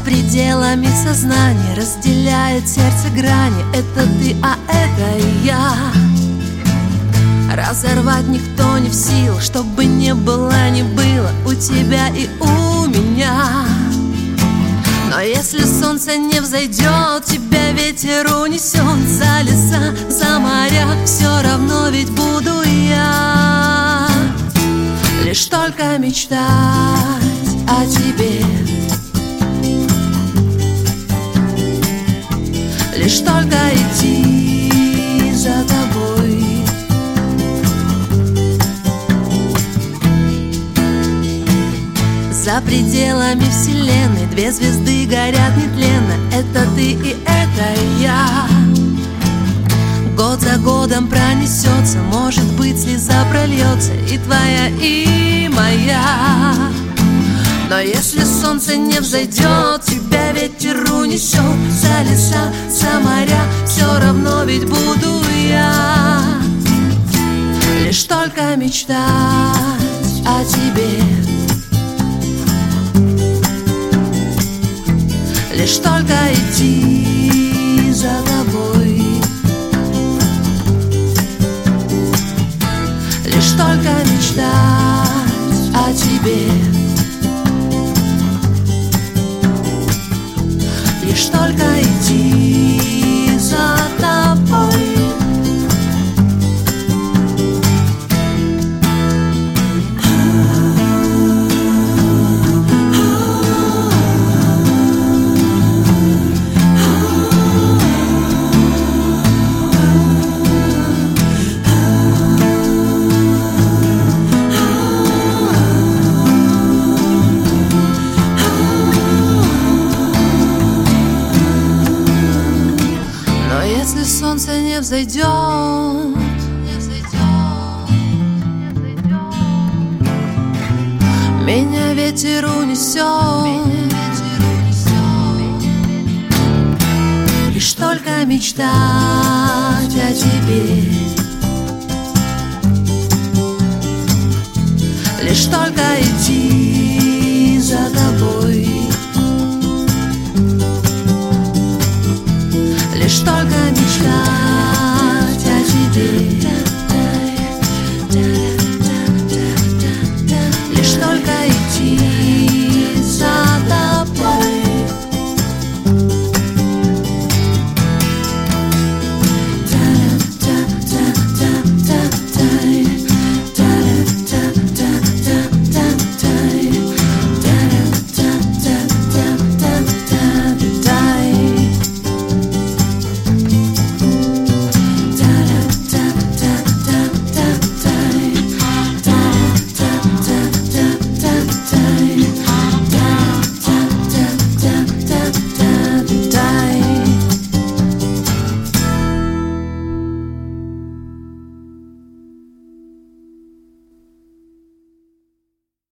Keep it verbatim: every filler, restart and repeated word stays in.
пределами сознания разделяет сердце грани. Это ты, а это я. Разорвать никто не в силах, чтобы не было, не было у тебя и у меня. Но если солнце не взойдет, тебя ветер унесет за леса, за моря, все равно ведь буду я. Лишь только мечтать о тебе, лишь только идти за тобой. За пределами вселенной две звезды горят нетленно. Это ты и это я. Год за годом пронесется, может быть, слеза прольется, и твоя, и моя. Но если солнце не взойдет, тебя ветер унесет за леса, за моря, все равно ведь буду я. Лишь только мечтать о тебе, лишь только идти за тобой, лишь только мечтать о тебе, лишь только идти за тобой. Если солнце не взойдет, не взойдет, не взойдет, меня ветер унесет, лишь только мечтать о тебе,